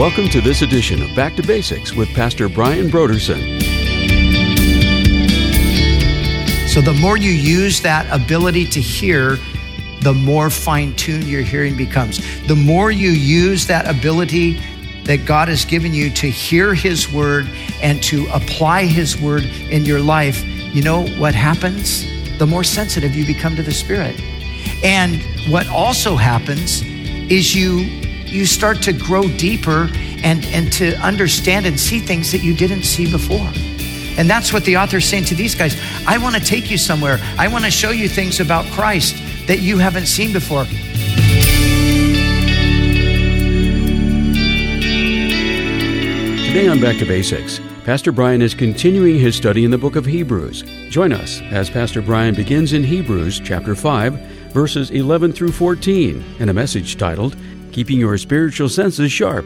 Welcome to this edition of Back to Basics with Pastor Brian Brodersen. So the more you use that ability to hear, the more fine-tuned your hearing becomes. The more you use that ability that God has given you to hear His word and to apply His word in your life, you know what happens? The more sensitive you become to the Spirit. And what also happens is you start to grow deeper and to understand and see things that you didn't see before. And that's what the author is saying to these guys. I want to take you somewhere. I want to show you things about Christ that you haven't seen before. Today on Back to Basics, Pastor Brian is continuing his study in the book of Hebrews. Join us as Pastor Brian begins in Hebrews chapter 5, verses 11 through 14, in a message titled, Keeping Your Spiritual Senses Sharp.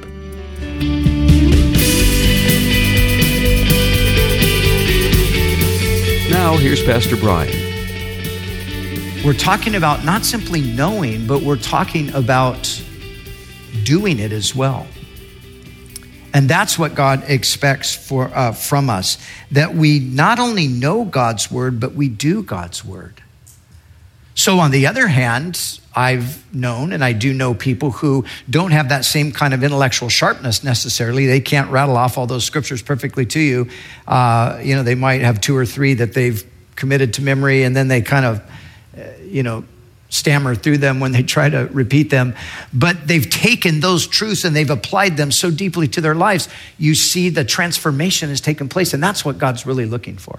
Now, here's Pastor Brian. We're talking about not simply knowing, but we're talking about doing it as well. And that's what God expects from us, that we not only know God's word, but we do God's word. So on the other hand, I've known, and I do know people who don't have that same kind of intellectual sharpness necessarily. They can't rattle off all those scriptures perfectly to you. They might have two or three that they've committed to memory, and then they kind of, stammer through them when they try to repeat them. But they've taken those truths and they've applied them so deeply to their lives. You see the transformation has taken place, and that's what God's really looking for.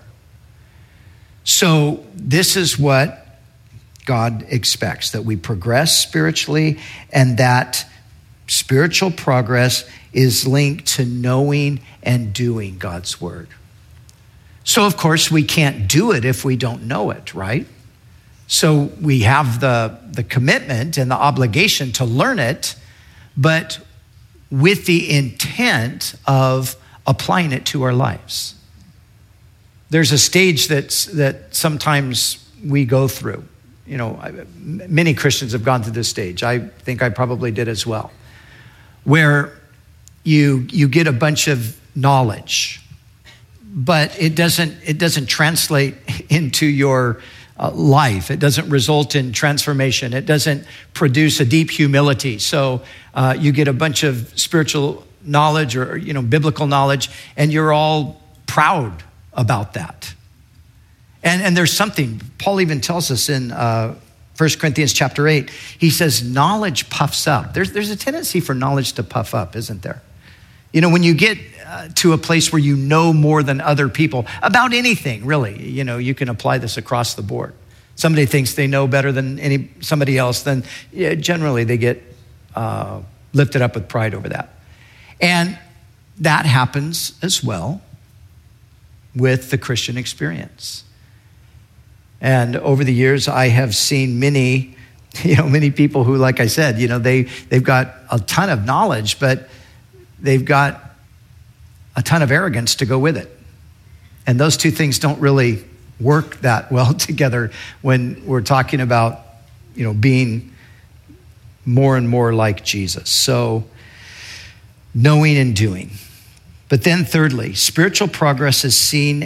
So this is what God expects, that we progress spiritually, and that spiritual progress is linked to knowing and doing God's word. So of course we can't do it if we don't know it, right? So we have the commitment and the obligation to learn it, but with the intent of applying it to our lives. There's a stage that sometimes we go through. Many Christians have gone through this stage. I think I probably did as well, where you get a bunch of knowledge, but it doesn't translate into your life. It doesn't result in transformation. It doesn't produce a deep humility. So you get a bunch of spiritual knowledge or biblical knowledge, and you're all proud about that. And there's something, Paul even tells us in 1 Corinthians chapter 8, he says, knowledge puffs up. There's a tendency for knowledge to puff up, isn't there? When you get to a place where you know more than other people about anything, really, you can apply this across the board. Somebody thinks they know better than somebody else, then generally they get lifted up with pride over that. And that happens as well with the Christian experience. And over the years, I have seen many people who, like I said, they've got a ton of knowledge, but they've got a ton of arrogance to go with it. And those two things don't really work that well together when we're talking about, being more and more like Jesus. So knowing and doing. But then thirdly, spiritual progress is seen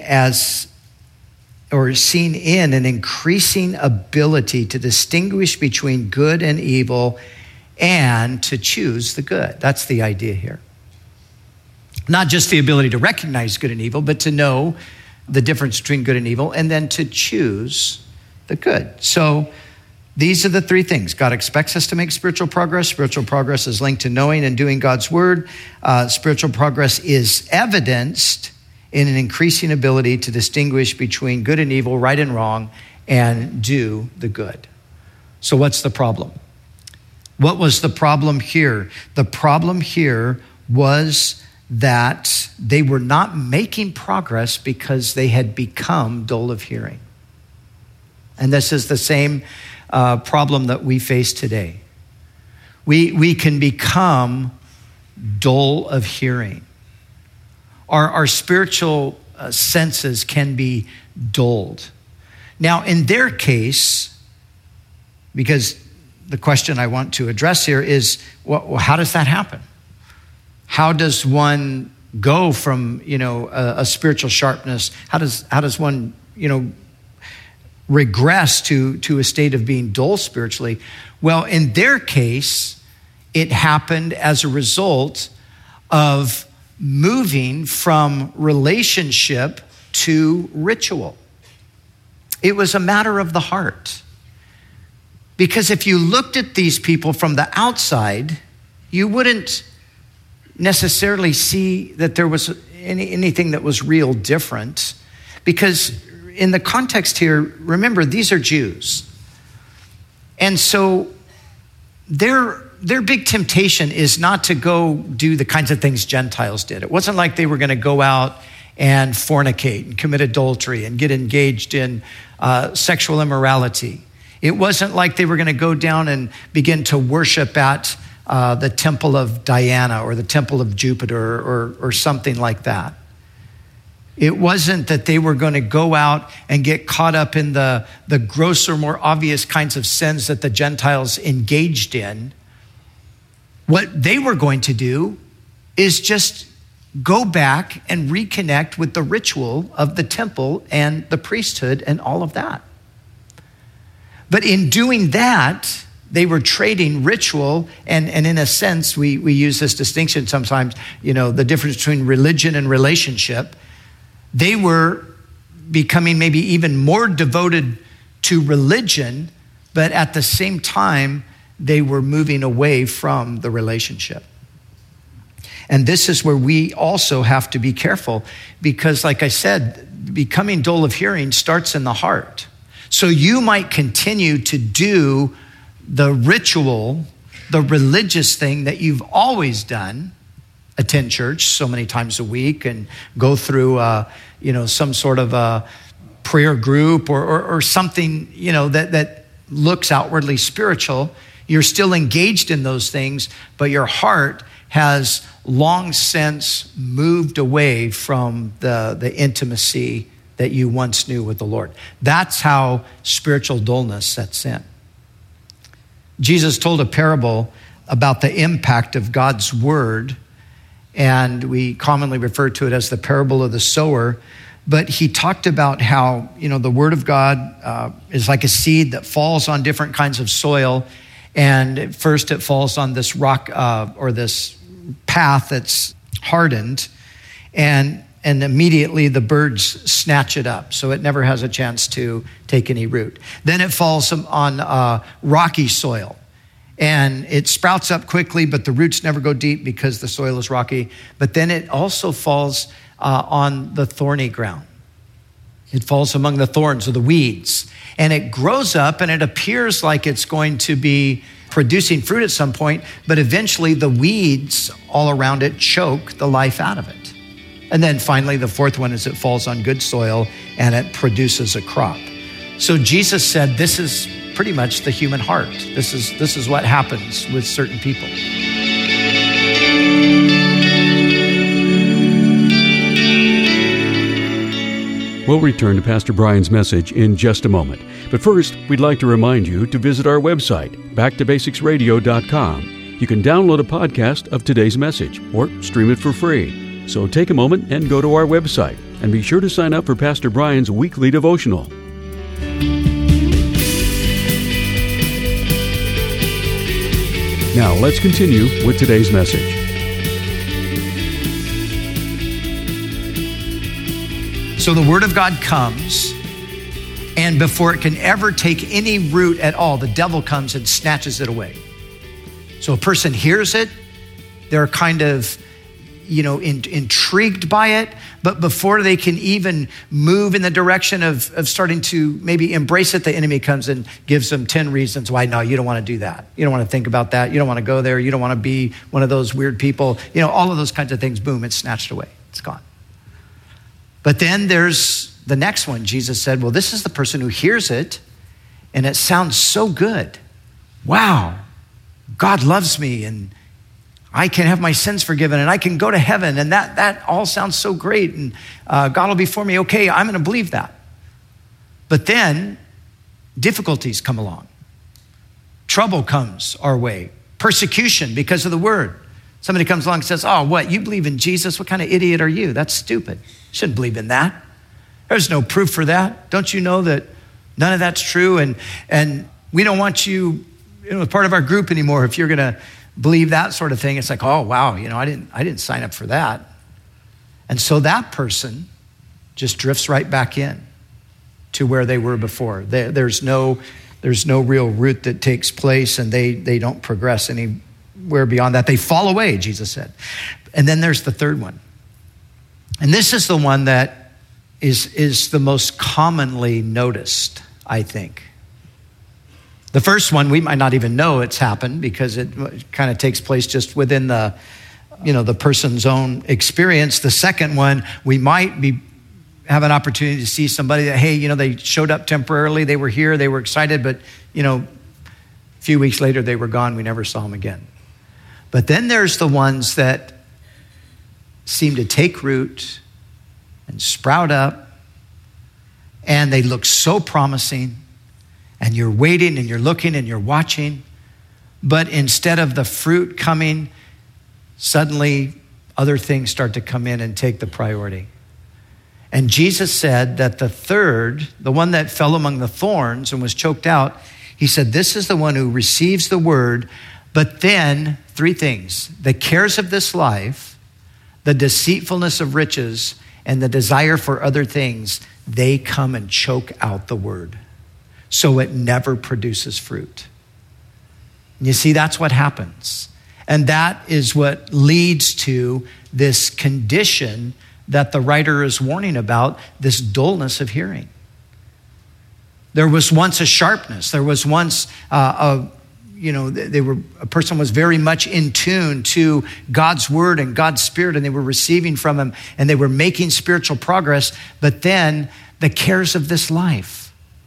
in an increasing ability to distinguish between good and evil and to choose the good. That's the idea here. Not just the ability to recognize good and evil, but to know the difference between good and evil, and then to choose the good. So these are the three things. God expects us to make spiritual progress. Spiritual progress is linked to knowing and doing God's word. Spiritual progress is evidenced in an increasing ability to distinguish between good and evil, right and wrong, and do the good. So what's the problem? What was the problem here? The problem here was that they were not making progress because they had become dull of hearing. And this is the same problem that we face today. We can become dull of hearing. Our spiritual senses can be dulled. Now, in their case, because the question I want to address here is, well, how does that happen? How does one go from, a spiritual sharpness? How does one, regress to a state of being dull spiritually? Well, in their case, it happened as a result of moving from relationship to ritual. It was a matter of the heart. Because if you looked at these people from the outside, you wouldn't necessarily see that there was anything that was real different. Because in the context here, remember, these are Jews. And so their big temptation is not to go do the kinds of things Gentiles did. It wasn't like they were going to go out and fornicate and commit adultery and get engaged in sexual immorality. It wasn't like they were going to go down and begin to worship at the temple of Diana or the temple of Jupiter or something like that. It wasn't that they were going to go out and get caught up in the grosser, more obvious kinds of sins that the Gentiles engaged in. What they were going to do is just go back and reconnect with the ritual of the temple and the priesthood and all of that. But in doing that, they were trading ritual, and in a sense, we use this distinction sometimes, the difference between religion and relationship. They were becoming maybe even more devoted to religion, but at the same time, they were moving away from the relationship. And this is where we also have to be careful because, like I said, becoming dull of hearing starts in the heart. So you might continue to do the ritual, the religious thing that you've always done, attend church so many times a week and go through, some sort of a prayer group or something, that looks outwardly spiritual. You're still engaged in those things, but your heart has long since moved away from the intimacy that you once knew with the Lord. That's how spiritual dullness sets in. Jesus told a parable about the impact of God's word, and we commonly refer to it as the parable of the sower. But he talked about how, the word of God is like a seed that falls on different kinds of soil. And at first it falls on this rock or this path that's hardened. And immediately the birds snatch it up. So it never has a chance to take any root. Then it falls on rocky soil. And it sprouts up quickly, but the roots never go deep because the soil is rocky. But then it also falls on the thorny ground. It falls among the thorns or the weeds. And it grows up and it appears like it's going to be producing fruit at some point, but eventually the weeds all around it choke the life out of it. And then finally, the fourth one is it falls on good soil and it produces a crop. So Jesus said, this is pretty much the human heart. This is what happens with certain people. We'll return to Pastor Brian's message in just a moment. But first, we'd like to remind you to visit our website, backtobasicsradio.com. You can download a podcast of today's message or stream it for free. So take a moment and go to our website, and be sure to sign up for Pastor Brian's weekly devotional. Now, let's continue with today's message. So the word of God comes, and before it can ever take any root at all, the devil comes and snatches it away. So a person hears it, they're kind of, intrigued by it, but before they can even move in the direction of starting to maybe embrace it, the enemy comes and gives them 10 reasons why, no, you don't want to do that. You don't want to think about that. You don't want to go there. You don't want to be one of those weird people. All of those kinds of things, boom, it's snatched away. It's gone. But then there's the next one. Jesus said, well, this is the person who hears it, and it sounds so good. Wow, God loves me, and I can have my sins forgiven, and I can go to heaven, and that all sounds so great, and God will be for me. Okay, I'm going to believe that. But then difficulties come along. Trouble comes our way. Persecution because of the word. Somebody comes along and says, oh, what, you believe in Jesus? What kind of idiot are you? That's stupid. You shouldn't believe in that. There's no proof for that. Don't you know that none of that's true? And we don't want you, as part of our group anymore if you're going to believe that sort of thing. It's like, oh, wow, I didn't sign up for that. And so that person just drifts right back in to where they were before. There's no real root that takes place, and they don't progress anywhere beyond that. They fall away, Jesus said. And then there's the third one. And this is the one that is the most commonly noticed, I think. The first one, we might not even know it's happened because it kind of takes place just within the person's own experience. The second one, we might have an opportunity to see somebody that, hey, they showed up temporarily, they were here, they were excited, but, a few weeks later they were gone, we never saw them again. But then there's the ones that seem to take root and sprout up, and they look so promising, and you're waiting and you're looking and you're watching, but instead of the fruit coming, suddenly other things start to come in and take the priority. And Jesus said that the third, the one that fell among the thorns and was choked out, he said, this is the one who receives the word, but then three things: the cares of this life, the deceitfulness of riches, and the desire for other things, they come and choke out the word. So it never produces fruit. You see, that's what happens. And that is what leads to this condition that the writer is warning about, this dullness of hearing. There was once a sharpness. There was once a person was very much in tune to God's word and God's spirit, and they were receiving from him, and they were making spiritual progress. But then the cares of this life,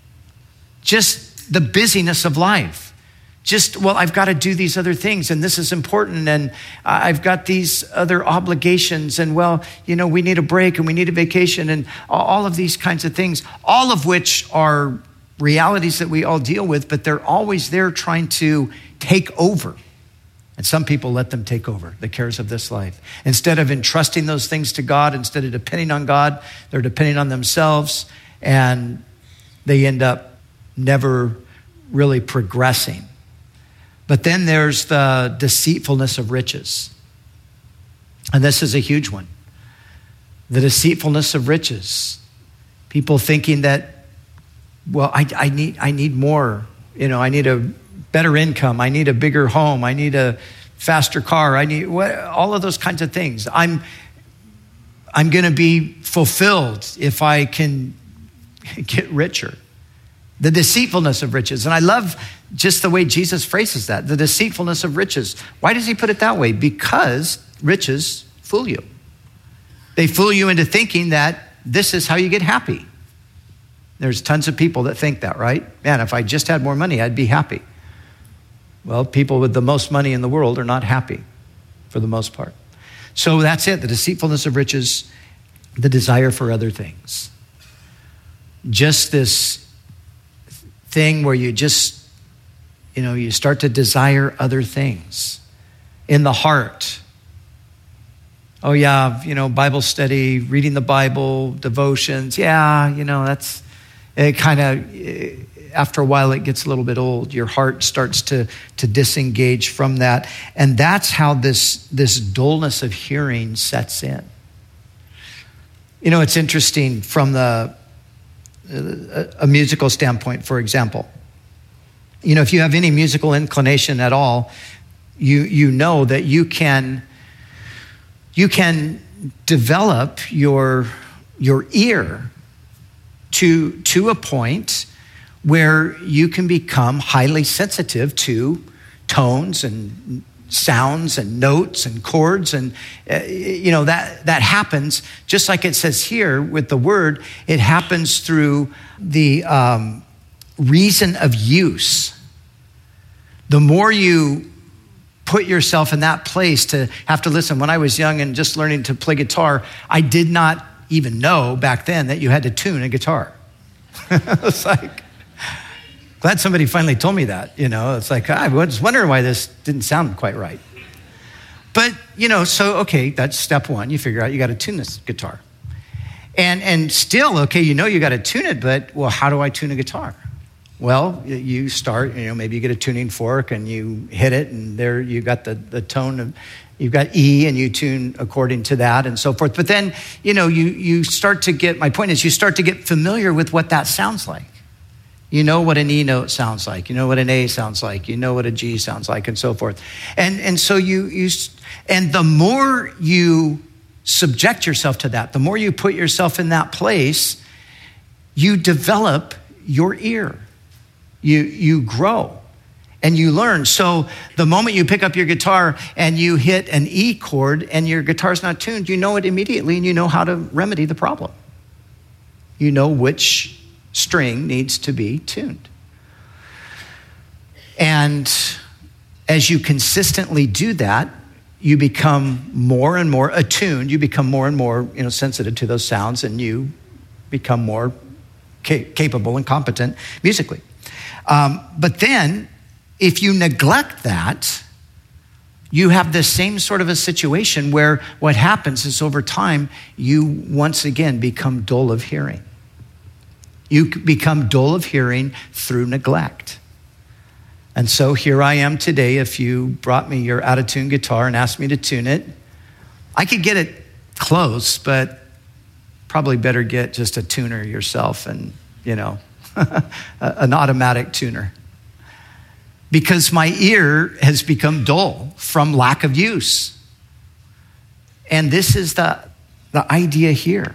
just the busyness of life, I've got to do these other things, and this is important, and I've got these other obligations, and we need a break, and we need a vacation, and all of these kinds of things, all of which are realities that we all deal with, but they're always there trying to take over. And some people let them take over, the cares of this life. Instead of entrusting those things to God, instead of depending on God, they're depending on themselves, and they end up never really progressing. But then there's the deceitfulness of riches. And this is a huge one. The deceitfulness of riches. People thinking that, I need more. I need a better income. I need a bigger home. I need a faster car. I need all of those kinds of things. I'm going to be fulfilled if I can get richer. The deceitfulness of riches. And I love just the way Jesus phrases that, the deceitfulness of riches. Why does he put it that way? Because riches fool you. They fool you into thinking that this is how you get happy. There's tons of people that think that, right? Man, if I just had more money, I'd be happy. Well, people with the most money in the world are not happy for the most part. So that's it, the deceitfulness of riches, the desire for other things. Just this thing where you just, you start to desire other things in the heart. Oh yeah, Bible study, reading the Bible, devotions. Yeah, that's it. Kind of after a while, it gets a little bit old. Your heart starts to disengage from that, and that's how this dullness of hearing sets in. It's interesting from a musical standpoint, for example. If you have any musical inclination at all, you know that you can develop your ear to a point where you can become highly sensitive to tones and sounds and notes and chords, and that happens just like it says here with the word. It happens through the reason of use. The more you put yourself in that place to have to listen. When I was young and just learning to play guitar, I did not even know back then that you had to tune a guitar. It's like, glad somebody finally told me that. It's like, I was wondering why this didn't sound quite right. But, okay, that's step one. You figure out you got to tune this guitar. And still, okay, you got to tune it, but, well, how do I tune a guitar? Well, you start, maybe you get a tuning fork and you hit it, and there you got the tone of, you've got E, and you tune according to that and so forth. But then, you start to get, my point is, you start to get familiar with what that sounds like. You know what an E note sounds like. You know what an A sounds like. You know what a G sounds like, and so forth. And so and the more you subject yourself to that, the more you put yourself in that place, you develop your ear. You grow and you learn. So the moment you pick up your guitar and you hit an E chord and your guitar's not tuned, you know it immediately, and you know how to remedy the problem. You know which string needs to be tuned. And as you consistently do that, you become more and more attuned. You become more and more, sensitive to those sounds, and you become more capable and competent musically. But then, if you neglect that, you have the same sort of a situation where what happens is over time, you once again become dull of hearing. You become dull of hearing through neglect. And so here I am today. If you brought me your out-of-tune guitar and asked me to tune it, I could get it close, but probably better get just a tuner yourself and, an automatic tuner. Because my ear has become dull from lack of use. And this is the idea here.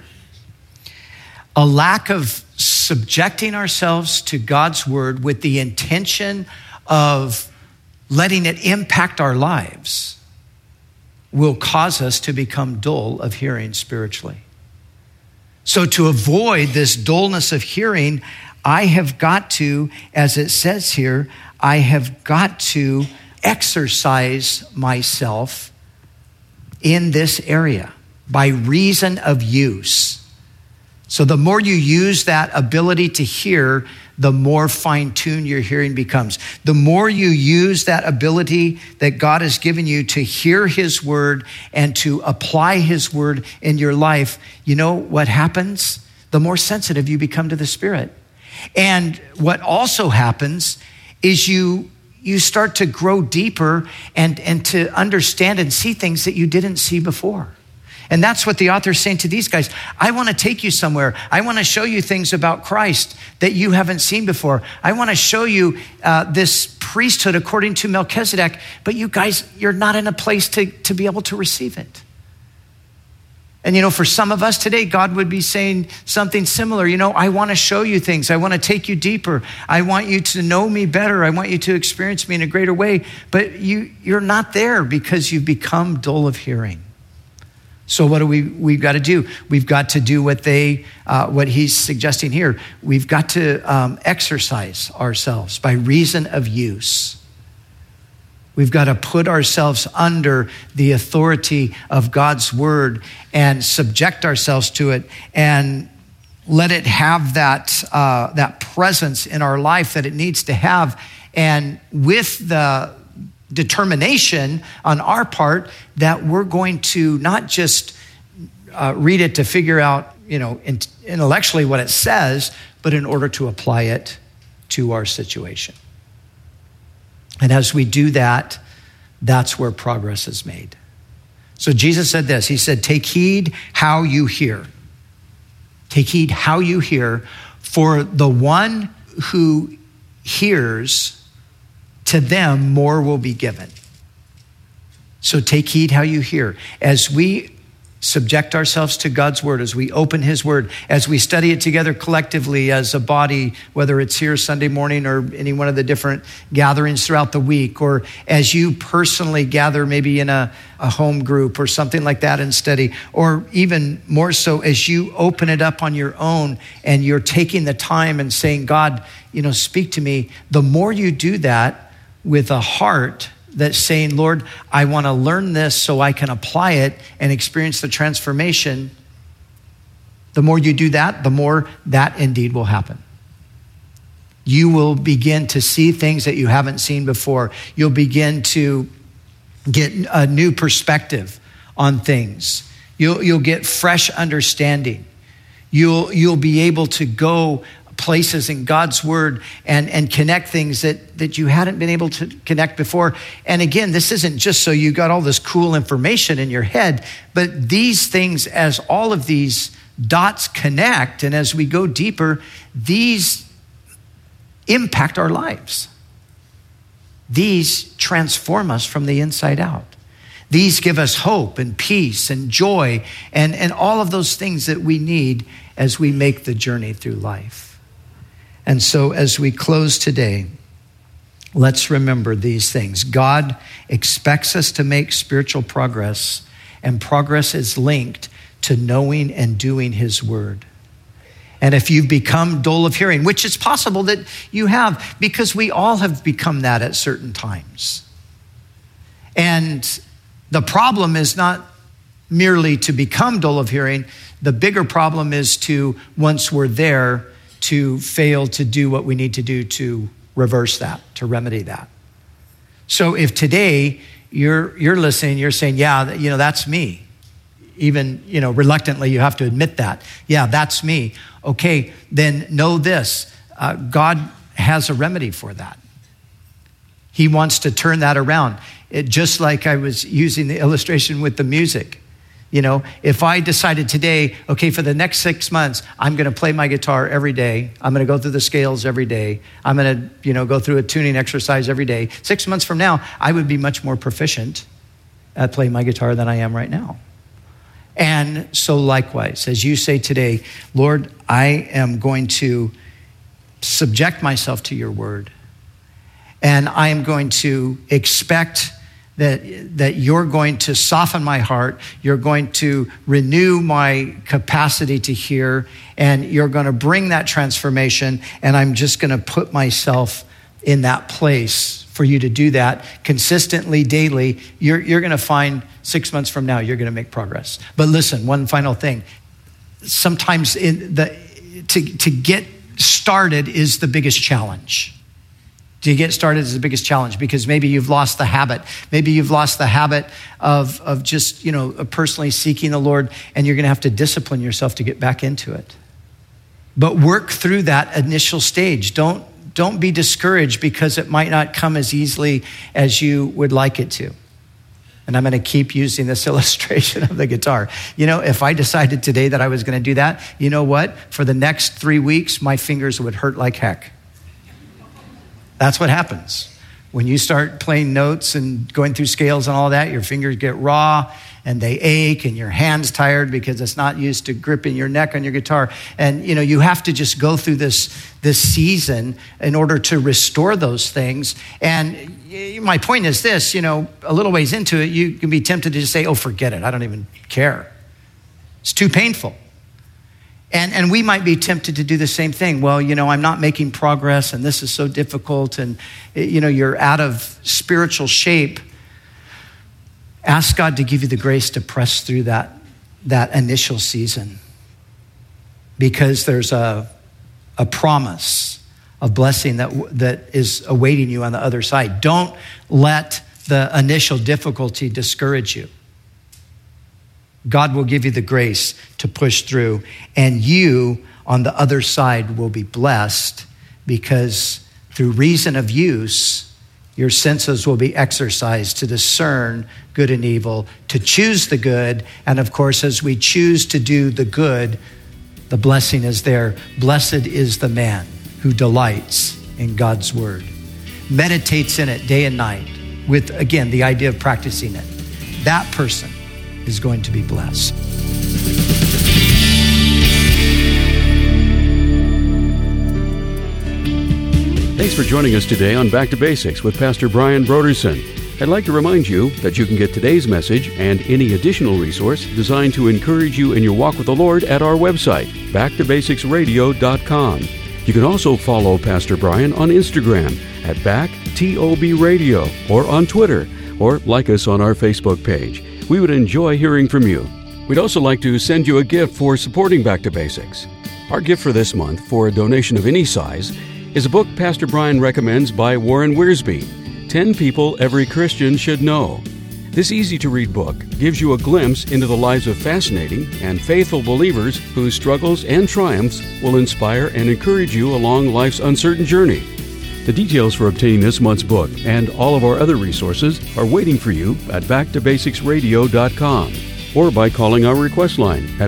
A lack of subjecting ourselves to God's word with the intention of letting it impact our lives will cause us to become dull of hearing spiritually. So to avoid this dullness of hearing, I have got to, as it says here, I have got to exercise myself in this area by reason of use. So the more you use that ability to hear, the more fine-tuned your hearing becomes. The more you use that ability that God has given you to hear his word and to apply his word in your life, you know what happens? The more sensitive you become to the Spirit. And what also happens is you start to grow deeper and to understand and see things that you didn't see before. And that's what the author is saying to these guys. I want to take you somewhere. I want to show you things about Christ that you haven't seen before. I want to show you this priesthood according to Melchizedek, but you guys, you're not in a place to be able to receive it. And for some of us today, God would be saying something similar. I want to show you things. I want to take you deeper. I want you to know me better. I want you to experience me in a greater way. But you're not there because you've become dull of hearing. So what do we've got to do? We've got to do what he's suggesting here. We've got to exercise ourselves by reason of use. We've got to put ourselves under the authority of God's word and subject ourselves to it and let it have that presence in our life that it needs to have. And with the determination on our part that we're going to not just read it to figure out, intellectually what it says, but in order to apply it to our situation. And as we do that, that's where progress is made. So Jesus said this, he said, take heed how you hear. Take heed how you hear, for the one who hears, to them more will be given. So take heed how you hear. As we subject ourselves to God's word, as we open his word, as we study it together collectively as a body, whether it's here Sunday morning or any one of the different gatherings throughout the week, or as you personally gather maybe in a home group or something like that and study, or even more so as you open it up on your own and you're taking the time and saying, God, speak to me. The more you do that with a heart that's saying, Lord, I want to learn this so I can apply it and experience the transformation, the more you do that, the more that indeed will happen. You will begin to see things that you haven't seen before. You'll begin to get a new perspective on things. You'll get fresh understanding. You'll be able to go places in God's word and connect things that you hadn't been able to connect before. And again, this isn't just so you got all this cool information in your head, but these things, as all of these dots connect, and as we go deeper, these impact our lives. These transform us from the inside out. These give us hope and peace and joy and all of those things that we need as we make the journey through life. And so as we close today, let's remember these things. God expects us to make spiritual progress, and progress is linked to knowing and doing his word. And if you've become dull of hearing, which is possible that you have, because we all have become that at certain times. And the problem is not merely to become dull of hearing. The bigger problem is to, once we're there, to fail to do what we need to do to reverse that, to remedy that. So if today you're listening, you're saying, yeah, that's me. Even, reluctantly, you have to admit that. Yeah, that's me. Okay, then know this. God has a remedy for that. He wants to turn that around. Just like I was using the illustration with the music. If I decided today, okay, for the next 6 months, I'm going to play my guitar every day. I'm going to go through the scales every day. I'm going to, go through a tuning exercise every day. 6 months from now, I would be much more proficient at playing my guitar than I am right now. And so likewise, as you say today, Lord, I am going to subject myself to your word. And I am going to expect that you're going to soften my heart. You're going to renew my capacity to hear. And you're going to bring that transformation. And I'm just going to put myself in that place for you to do that consistently, daily. You're going to find 6 months from now, you're going to make progress. But listen, one final thing. Sometimes to get started is the biggest challenge. To get started is the biggest challenge because maybe you've lost the habit. Maybe you've lost the habit of just, personally seeking the Lord, and you're going to have to discipline yourself to get back into it. But work through that initial stage. Don't be discouraged because it might not come as easily as you would like it to. And I'm going to keep using this illustration of the guitar. If I decided today that I was going to do that, you know what? For the next 3 weeks, my fingers would hurt like heck. That's what happens. When you start playing notes and going through scales and all that, your fingers get raw and they ache and your hand's tired because it's not used to gripping your neck on your guitar. And, you have to just go through this season in order to restore those things. And my point is this, a little ways into it, you can be tempted to just say, oh, forget it. I don't even care. It's too painful. And we might be tempted to do the same thing. Well, I'm not making progress and this is so difficult and, you're out of spiritual shape. Ask God to give you the grace to press through that initial season because there's a promise of blessing that is awaiting you on the other side. Don't let the initial difficulty discourage you. God will give you the grace to push through, and you on the other side will be blessed because through reason of use, your senses will be exercised to discern good and evil, to choose the good. And of course, as we choose to do the good, the blessing is there. Blessed is the man who delights in God's word, meditates in it day and night with, again, the idea of practicing it. That person is going to be blessed. Thanks for joining us today on Back to Basics with Pastor Brian Brodersen. I'd like to remind you that you can get today's message and any additional resource designed to encourage you in your walk with the Lord at our website, backtobasicsradio.com. You can also follow Pastor Brian on Instagram at BackTOBRadio or on Twitter, or like us on our Facebook page. We would enjoy hearing from you. We'd also like to send you a gift for supporting Back to Basics. Our gift for this month, for a donation of any size, is a book Pastor Brian recommends by Warren Wiersbe, 10 People Every Christian Should Know. This easy-to-read book gives you a glimpse into the lives of fascinating and faithful believers whose struggles and triumphs will inspire and encourage you along life's uncertain journey. The details for obtaining this month's book and all of our other resources are waiting for you at backtobasicsradio.com or by calling our request line at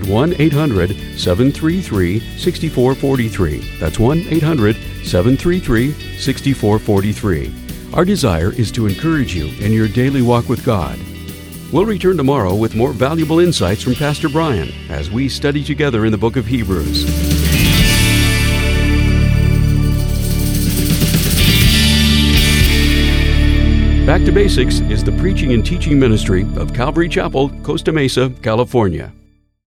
1-800-733-6443. That's 1-800-733-6443. Our desire is to encourage you in your daily walk with God. We'll return tomorrow with more valuable insights from Pastor Brian as we study together in the book of Hebrews. Back to Basics is the preaching and teaching ministry of Calvary Chapel, Costa Mesa, California.